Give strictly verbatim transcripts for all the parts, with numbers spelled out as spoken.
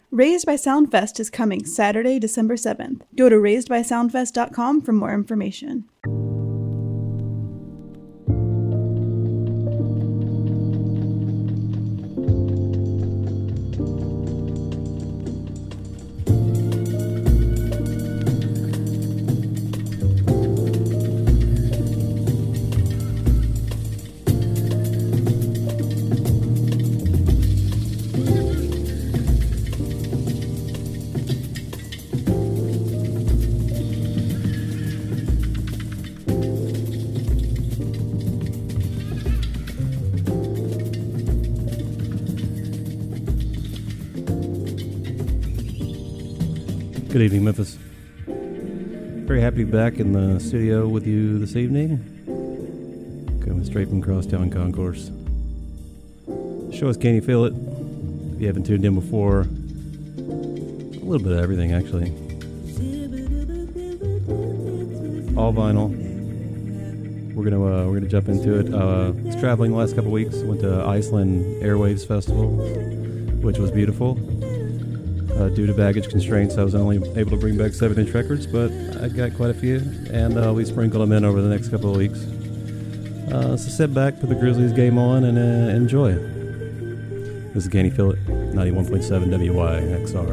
Raised by Soundfest is coming Saturday, December seventh. Go to raised by soundfest dot com for more information. Good evening, Memphis. Very happy to be back in the studio with you this evening. Coming straight from Crosstown Concourse. The show is Can You Feel It? If you haven't tuned in before, a little bit of everything actually. All vinyl. We're gonna uh, we're gonna jump into it. Uh, I was traveling the last couple weeks. Went to Iceland Airwaves Festival, which was beautiful. Uh, due to baggage constraints, I was only able to bring back seven inch records, but I got quite a few, and uh, we sprinkled them in over the next couple of weeks. Uh, so sit back, put the Grizzlies game on, and uh, enjoy. This is Can You Feel It? ninety-one point seven W Y X R.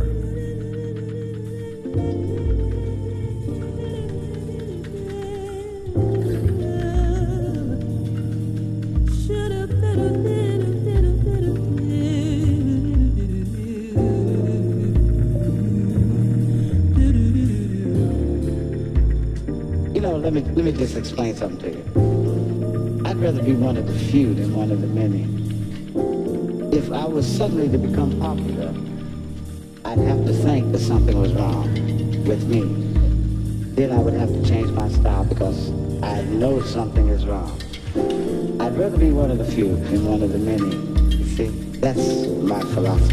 Let me, let me just explain something to you. I'd rather be one of the few than one of the many. If I was suddenly to become popular, I'd have to think that something was wrong with me. Then I would have to change my style because I know something is wrong. I'd rather be one of the few than one of the many. You see, that's my philosophy.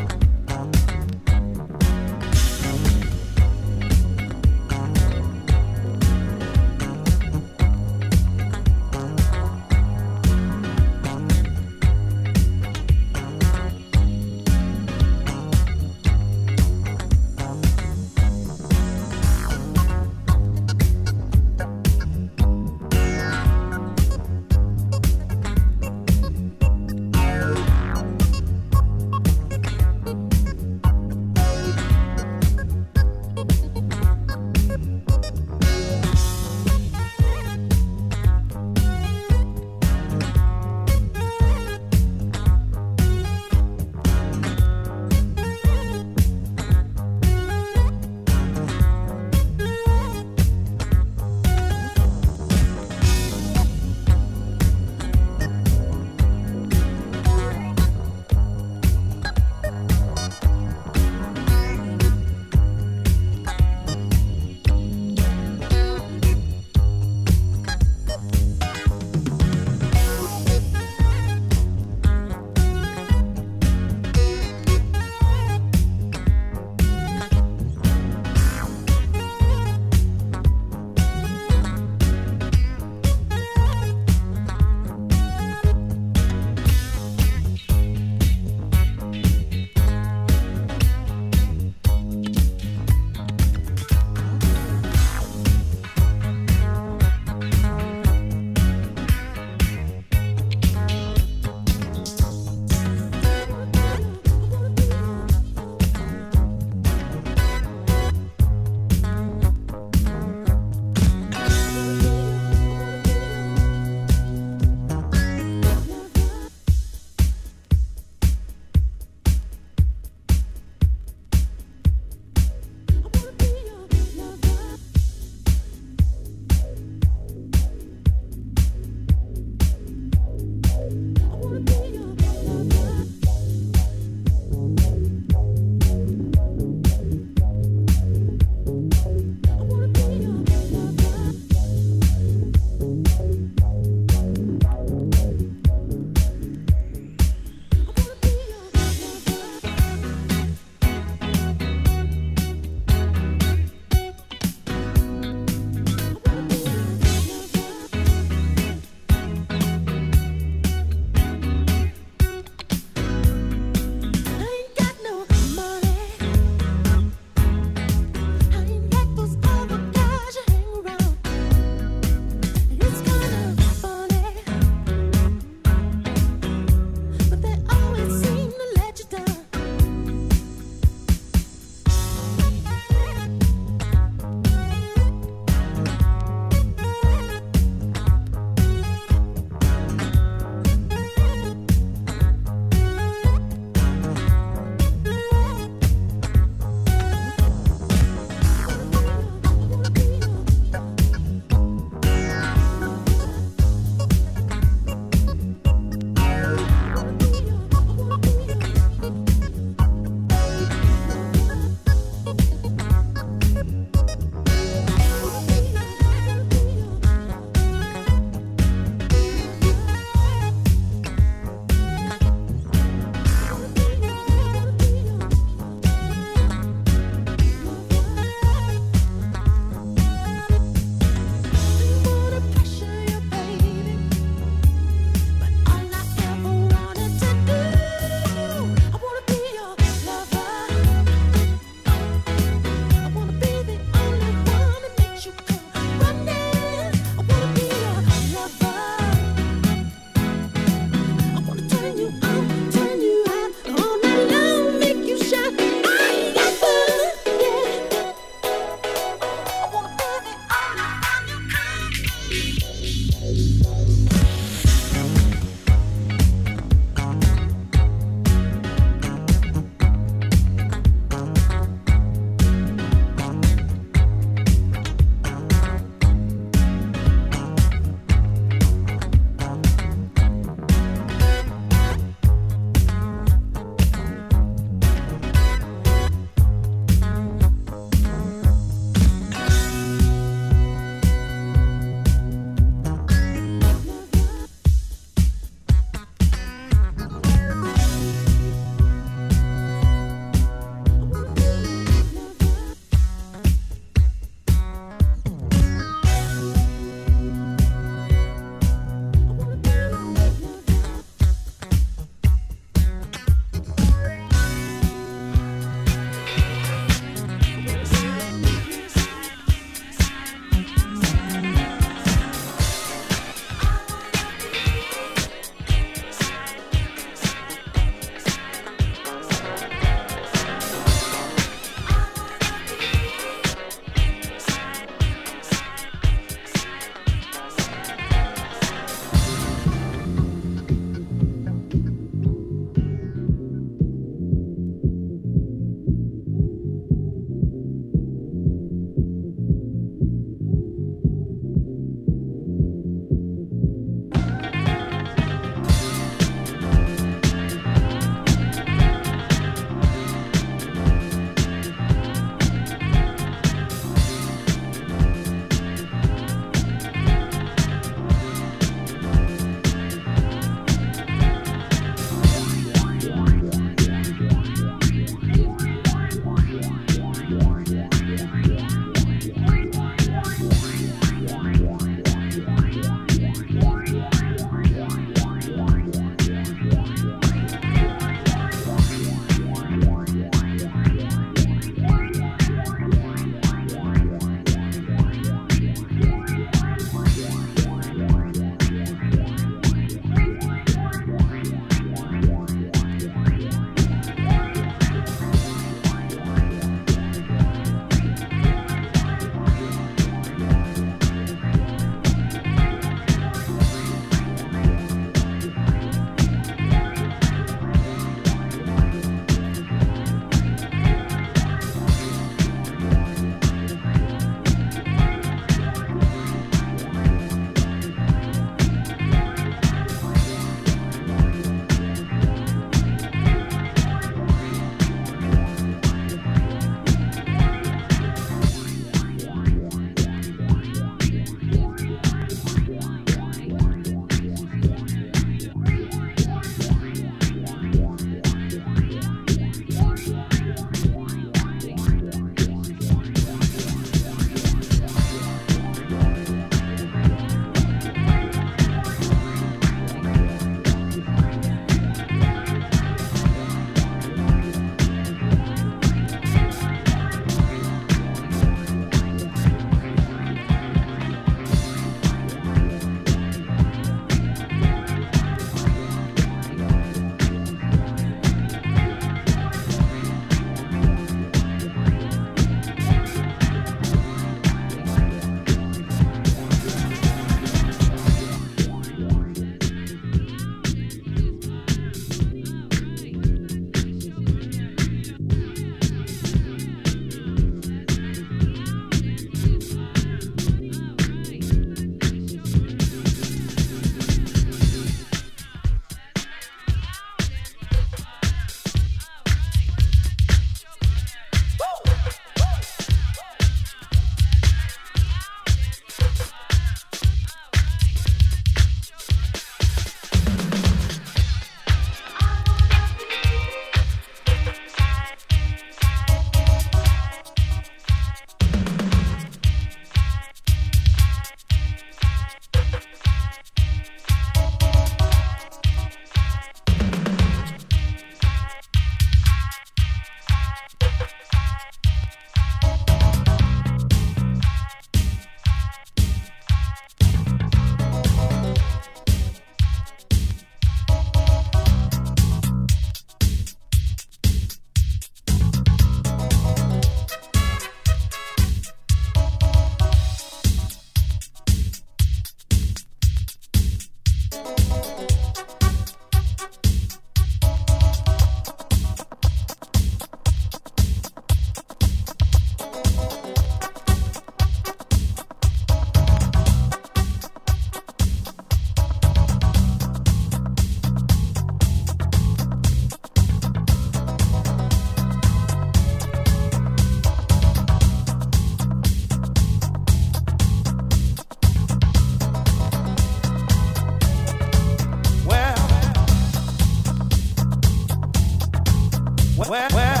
where, where,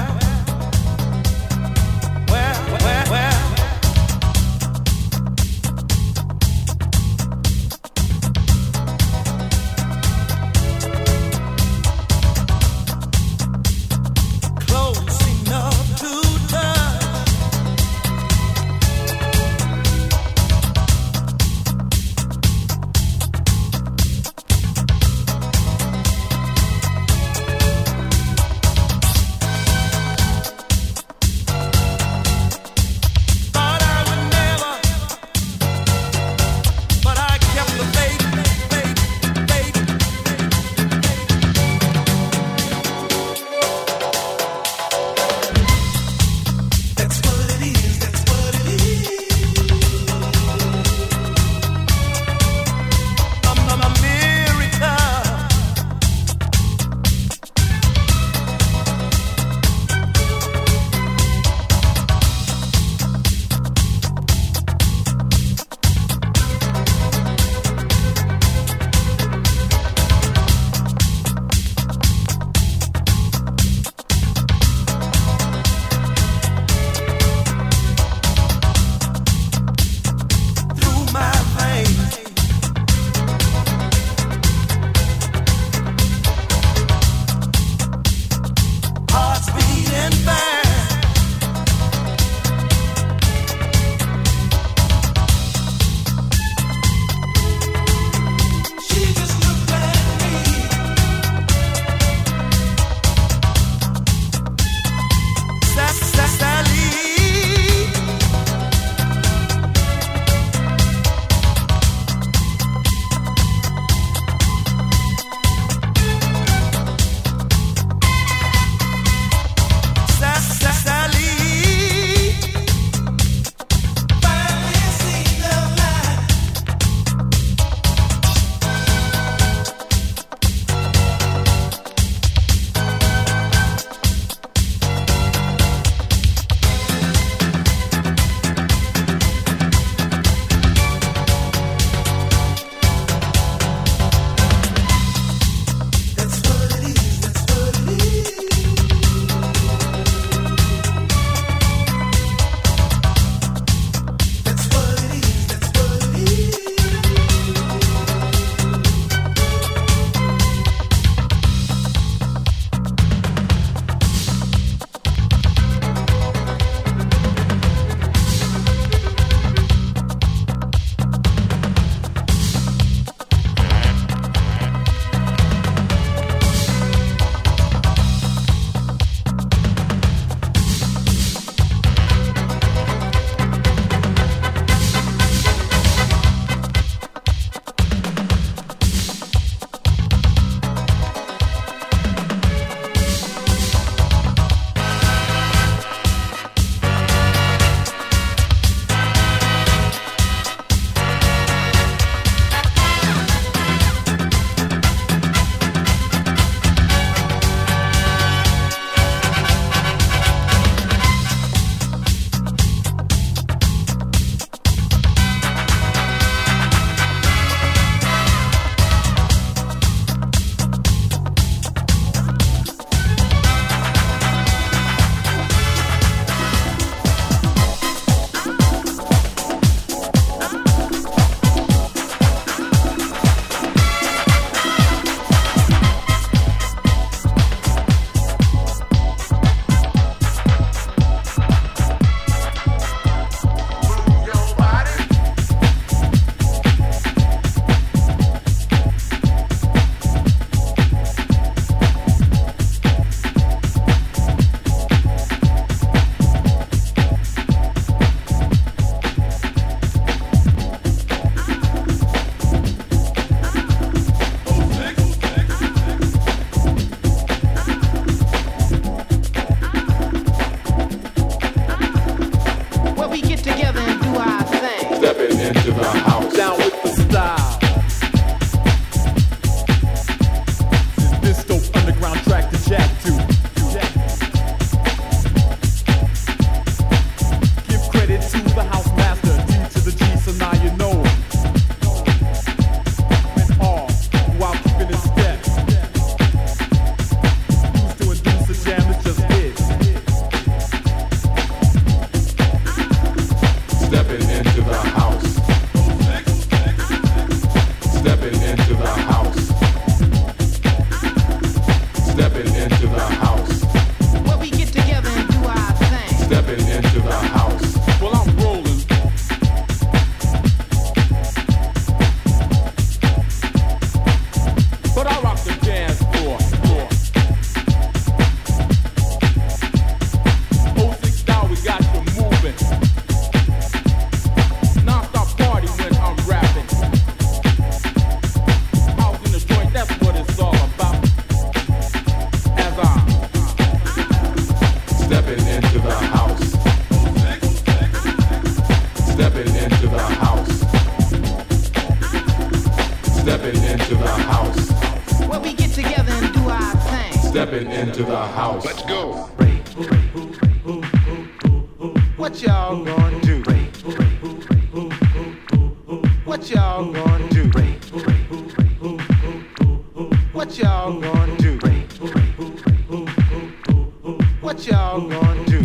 where, where, where. Close enough to touch. Stepping into the house. Let's go. What y'all gonna do? What y'all gonna do? What y'all gonna do? What y'all gonna do?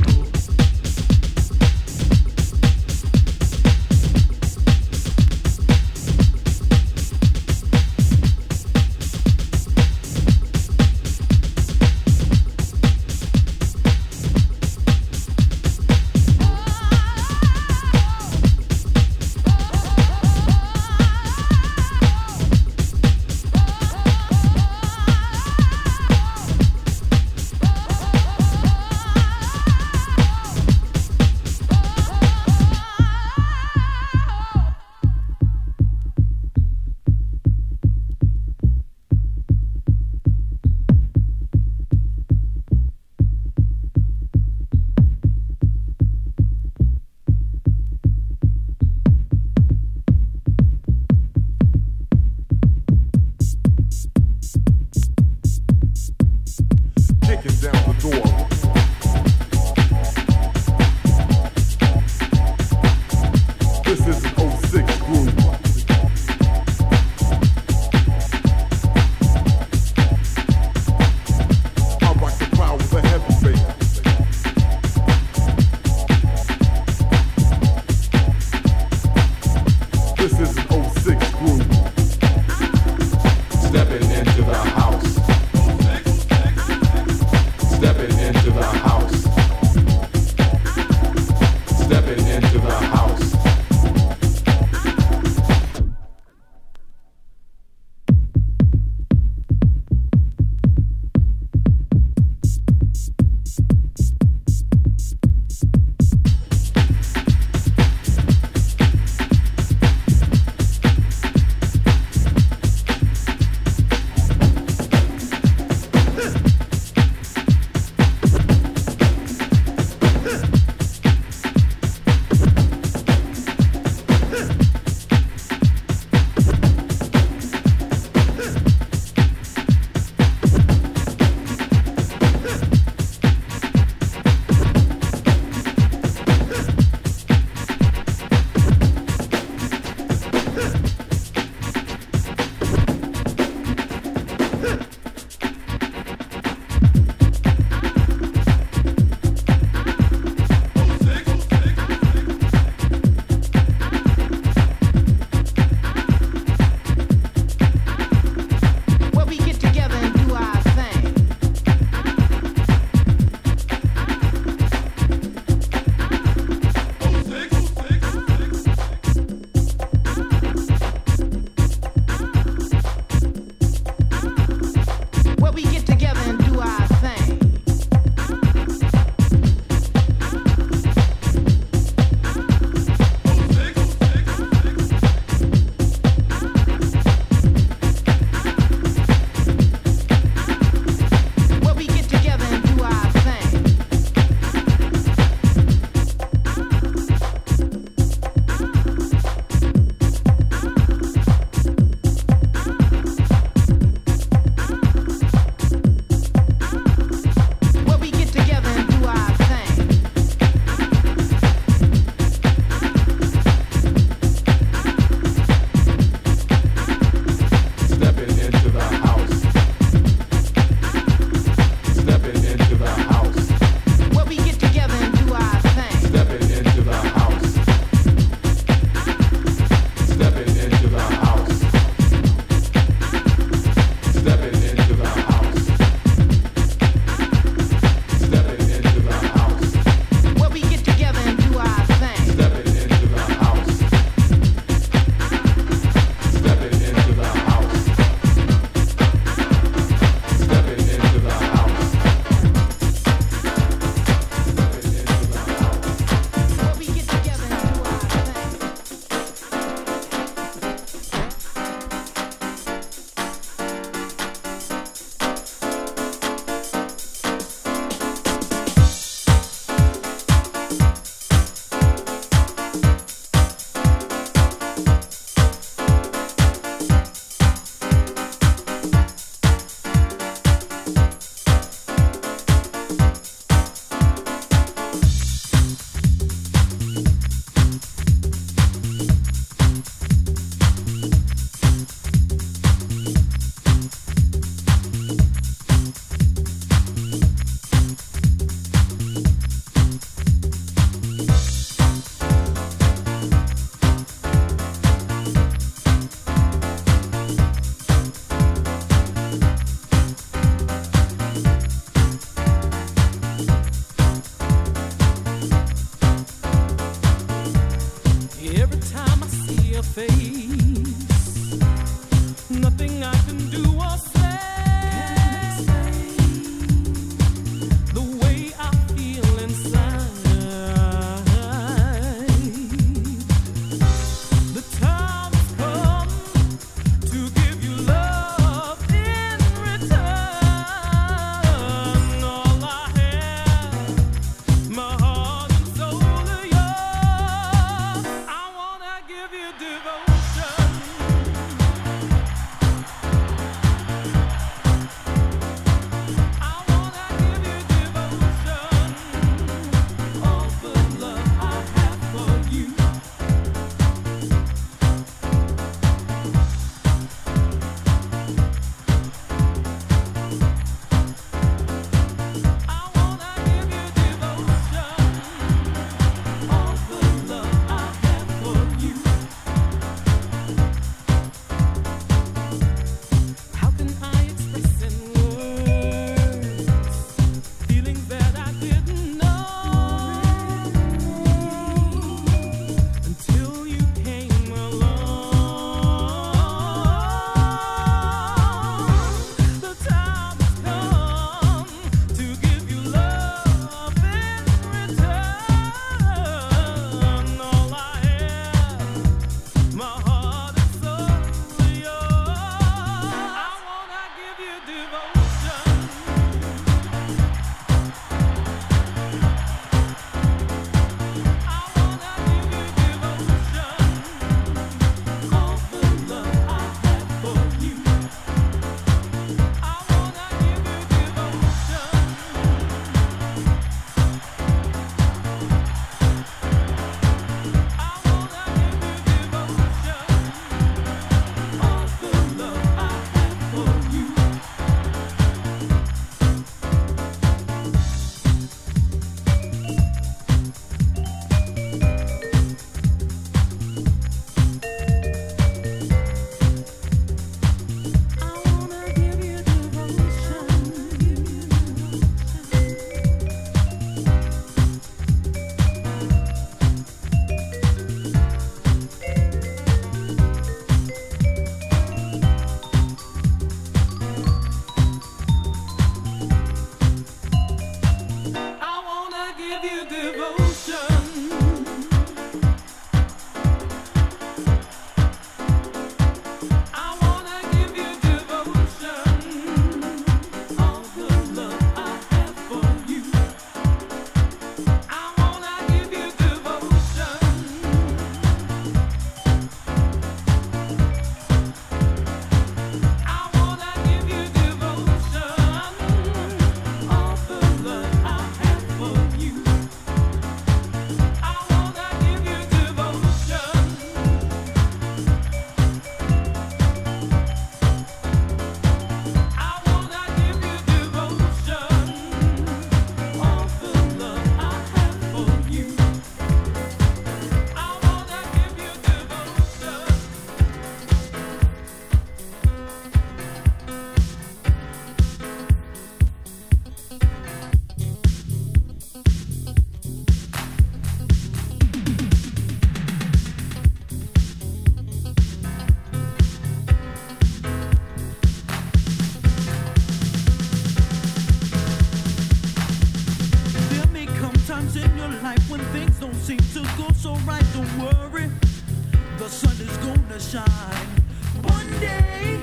seem to go so right. Don't worry, the sun is gonna shine one day.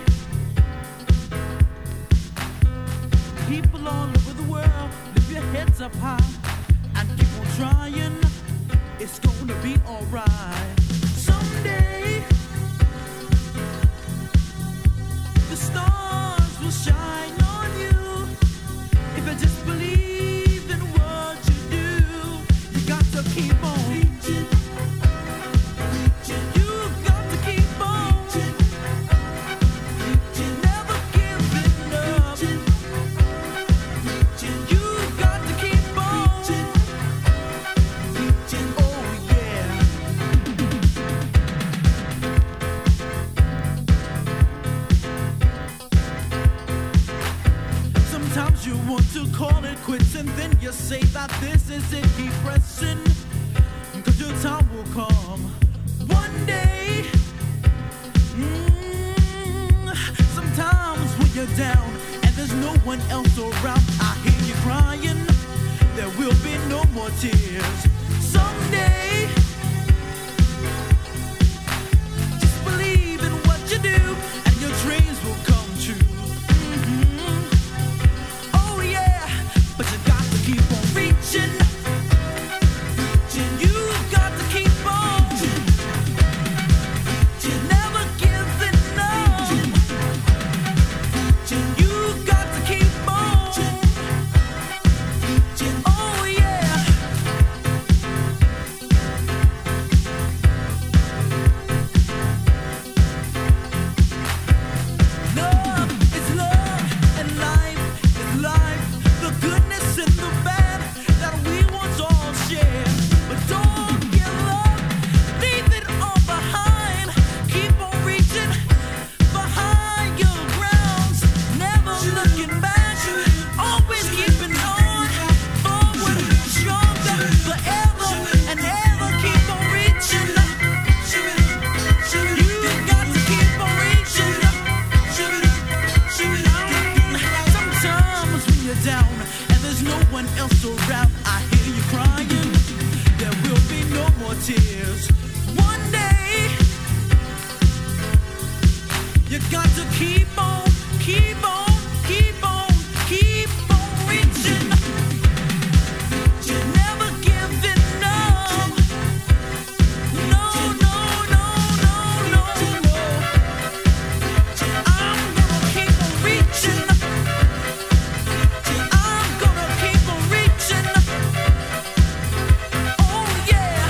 People all over the world, lift your heads up high and keep on trying. It's gonna be alright. Someday the stars will shine on you if you just believe in what you do. You got to keep on reaching, reaching. You got to keep on reaching, reaching. Never giving up, reaching, reaching. You got to keep on reaching, reaching. Oh yeah. Sometimes you want to call it quits and then you say that this is it. Keep pressing, cause your time will come one day. Mm, sometimes when you're down and there's no one else around, I hear you crying. There will be no more tears someday. Just believe in what you do and your dreams will come true. Mhm. Oh yeah, but you got to keep on reaching, reaching. You got to keep on reaching, never giving up, reaching. You got to keep on reaching. Oh yeah. Love is love and life is life. The goodness and the bad that we once all shared. But don't give up, leave it all behind. Keep on reaching behind your grounds. Never looking back, always keeping on forward, stronger forever and ever. Keep on reaching. You got to keep on reaching. Sometimes when you're down and there's no one else around, I hear you crying. There will be no more tears. One day you got to keep on, keep on, keep on, keep on reaching. You're never giving up. No, no, no, no, no, no. I'm gonna keep on reaching. I'm gonna keep on reaching. Oh yeah.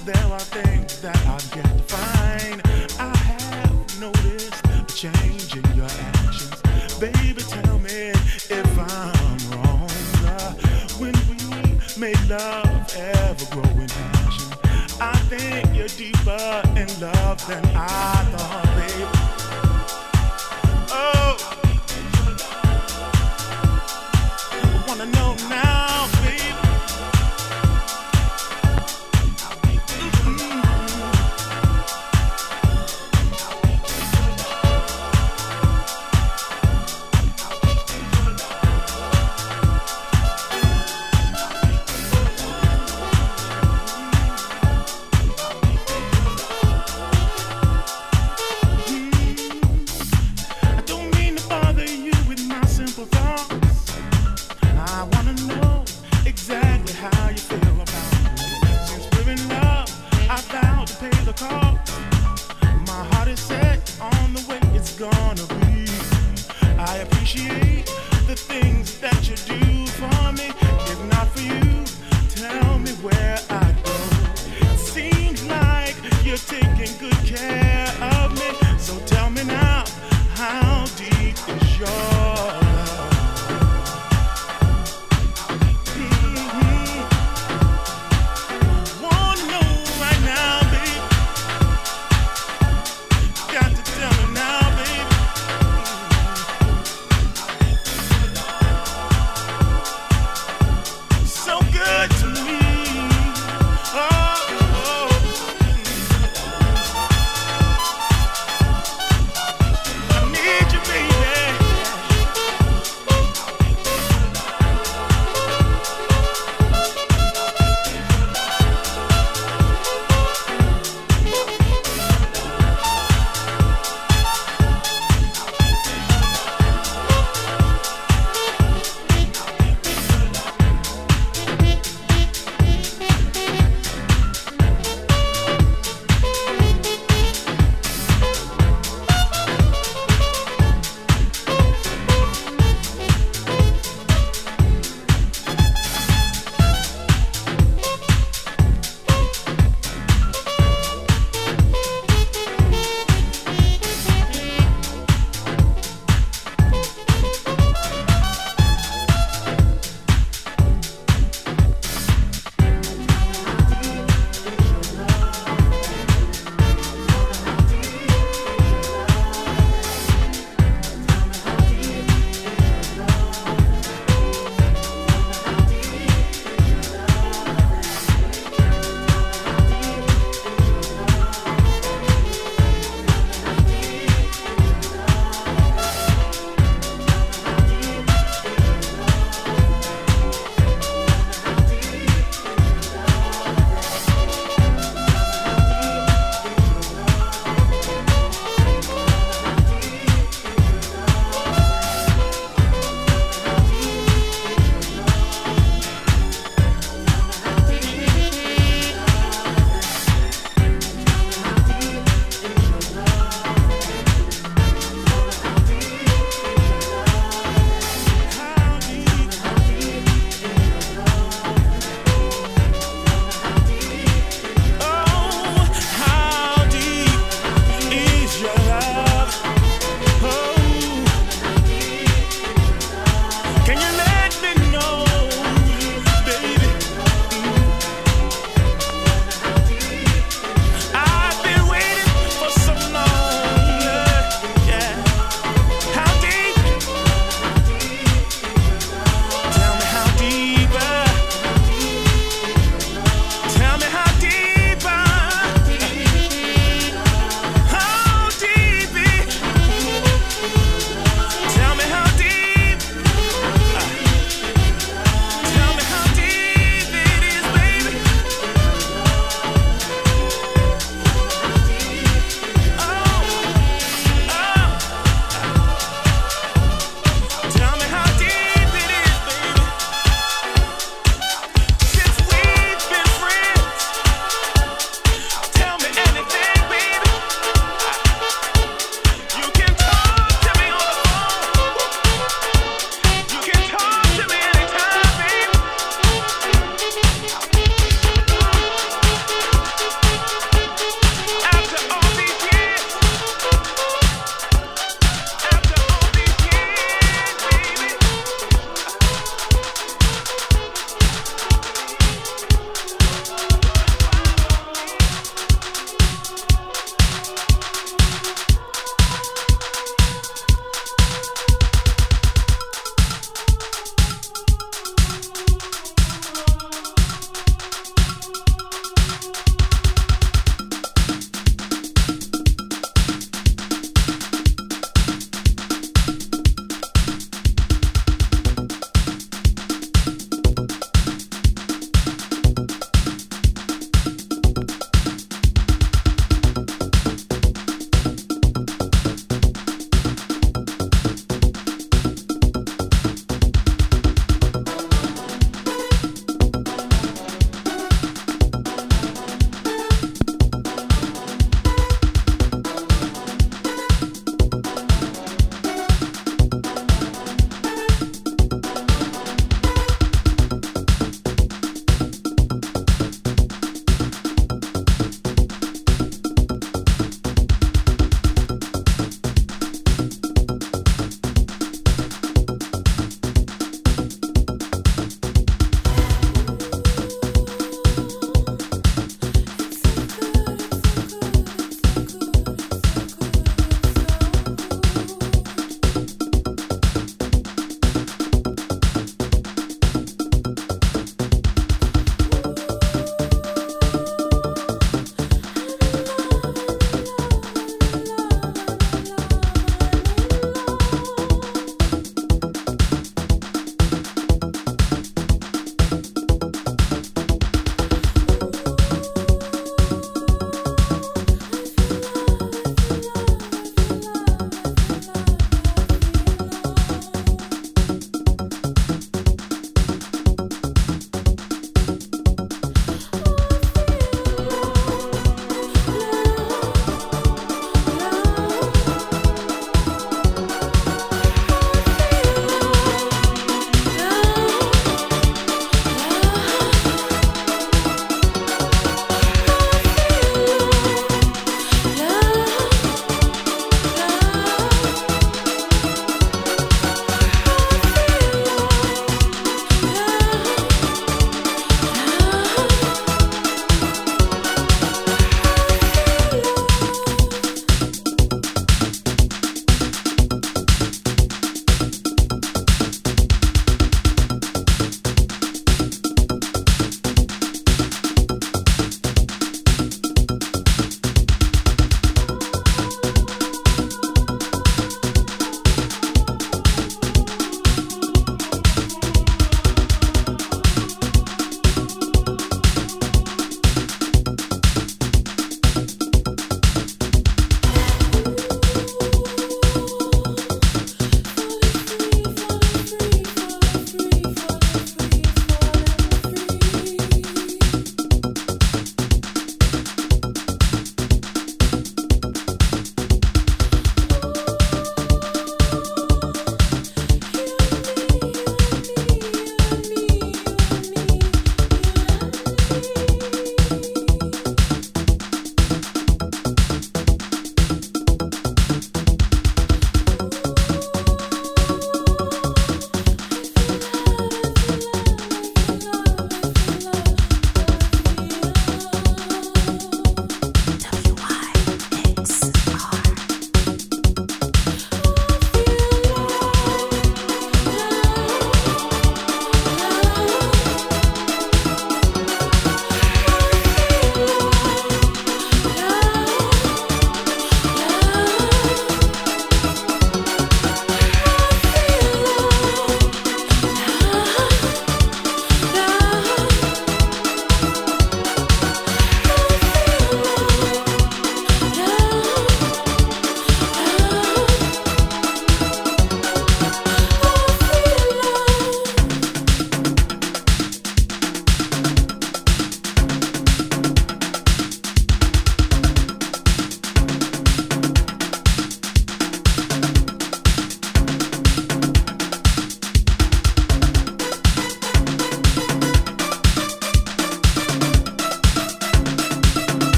there are things that I've yet to find. I have noticed a change in your actions. Baby, tell me if I'm wrong. Uh, when we made love ever grow in passion, I think you're deeper in love than I thought, baby. Oh, I wanna know now, baby.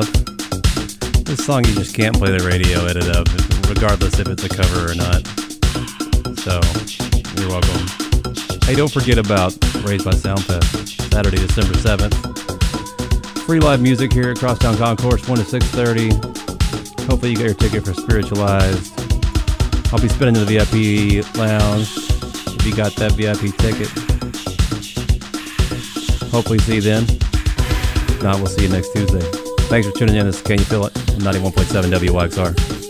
stuff. This song you just can't play the radio edit of, regardless if it's a cover or not. So, you're welcome. Hey, don't forget about Raised by Soundfest, Saturday, December seventh. Free live music here at Crosstown Concourse, one to six thirty. Hopefully you got your ticket for Spiritualized. I'll be spinning to the V I P lounge if you got that V I P ticket. Hopefully see you then. If not, we'll see you next Tuesday. Thanks for tuning in. This is Can You Feel It? ninety-one point seven W Y X R.